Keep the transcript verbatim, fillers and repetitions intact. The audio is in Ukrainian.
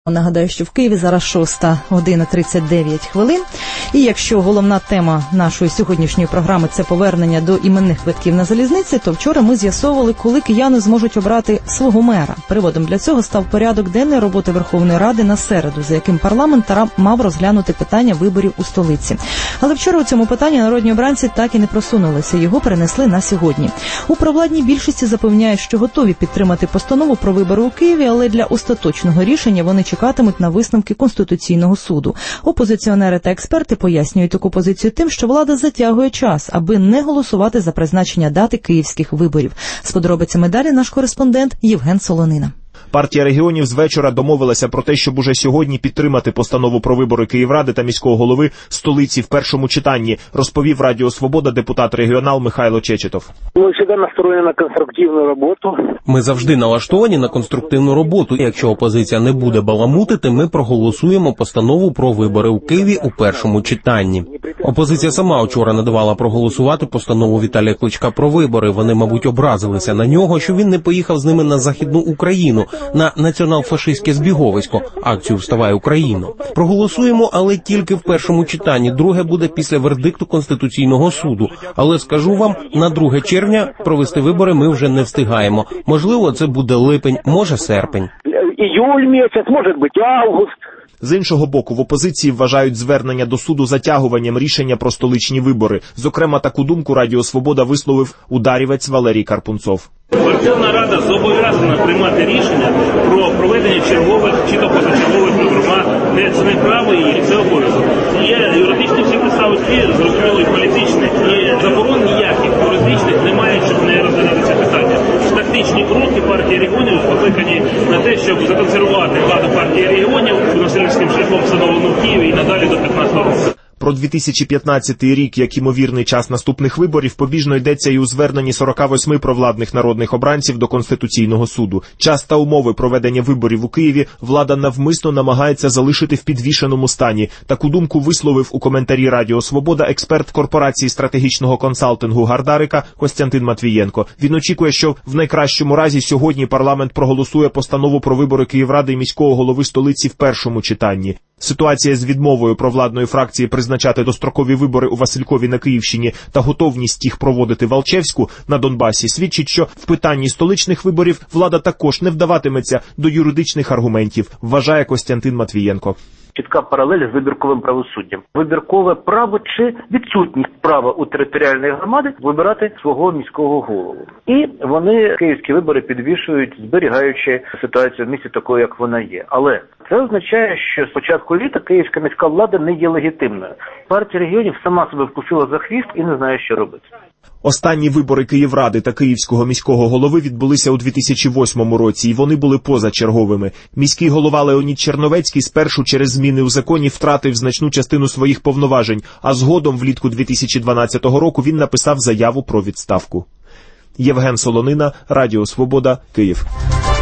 Нагадаю, що в Києві зараз шоста година тридцять дев'ять хвилин. І якщо головна тема нашої сьогоднішньої програми – це повернення до іменних квитків на залізниці, то вчора ми з'ясовували, коли кияни зможуть обрати свого мера. Приводом для цього став порядок денної роботи Верховної Ради на середу, за яким парламент мав розглянути питання виборів у столиці. Але вчора у цьому питанні народні обранці так і не просунулися, його перенесли на сьогодні. У провладній більшості запевняють, що готові підтримати постанову про вибори у Києві, але для остаточного рішення вони чекатимуть на висновки Конституційного суду. Опозиціонери та експерти пояснюють таку позицію тим, що влада затягує час, аби не голосувати за призначення дати київських виборів. З подробицями далі наш кореспондент Євген Солонина. Партія регіонів з вечора домовилася про те, щоб уже сьогодні підтримати постанову про вибори Київради та міського голови столиці в першому читанні, розповів Радіо Свобода депутат-регіонал Михайло Чечетов. Ми завжди настроєні на конструктивну роботу. Ми завжди налаштовані на конструктивну роботу. Якщо опозиція не буде баламутити, ми проголосуємо постанову про вибори у Києві у першому читанні. Опозиція сама вчора не давала проголосувати постанову Віталія Кличка про вибори. Вони, мабуть, образилися на нього, що він не поїхав з ними на Західну Україну, на націонал-фашистське збіговисько, акцію «Вставай, Україно». Проголосуємо, але тільки в першому читанні. Друге буде після вердикту Конституційного суду. Але скажу вам, на друге червня провести вибори ми вже не встигаємо. Можливо, це буде липень, може серпень. Іюль місяць, може бути август. З іншого боку, в опозиції вважають звернення до суду затягуванням рішення про столичні вибори. Зокрема, таку думку Радіо Свобода висловив ударівець Валерій Карпунцов. Верховна Рада зобов'язана приймати рішення про проведення чергових чи то позачергових виборів. Це не право її, це обов'язок. Є юридичні всі підстави, зрозуміло, і політичні, і заборон ніяких юридичних немає, щоб не розглядати це питання. Тактичні кроки партії регіонів покликані на те, щоб законсервувати владу партії регіонів насильницьким шляхом встановлену в Києві і надалі до п'ятнадцятого року. Про дві тисячі п'ятнадцятий рік, як імовірний час наступних виборів, побіжно йдеться і у зверненні сорока восьми провладних народних обранців до Конституційного суду. Час та умови проведення виборів у Києві влада навмисно намагається залишити в підвішеному стані. Таку думку висловив у коментарі Радіо Свобода експерт корпорації стратегічного консалтингу Гардарика Костянтин Матвієнко. Він очікує, що в найкращому разі сьогодні парламент проголосує постанову про вибори Київради і міського голови столиці в першому читанні. Ситуація з відмовою провладної фракції призначати дострокові вибори у Василькові на Київщині та готовність їх проводити в Алчевську на Донбасі свідчить, що в питанні столичних виборів влада також не вдаватиметься до юридичних аргументів, вважає Костянтин Матвієнко. Чітка паралель з вибірковим правосуддям. Вибіркове право чи відсутність права у територіальної громади вибирати свого міського голову. І вони київські вибори підвішують, зберігаючи ситуацію в місті такою, як вона є. Але це означає, що з початку літа київська міська влада не є легітимною. Партія регіонів сама себе вкусила за хвіст і не знає, що робити. Останні вибори Київради та Київського міського голови відбулися у дві тисячі восьмому році, і вони були позачерговими. Міський голова Леонід Черновецький спершу через зміни у законі втратив значну частину своїх повноважень, а згодом влітку дві тисячі дванадцятого року він написав заяву про відставку. Євген Солонина, Радіо Свобода, Київ.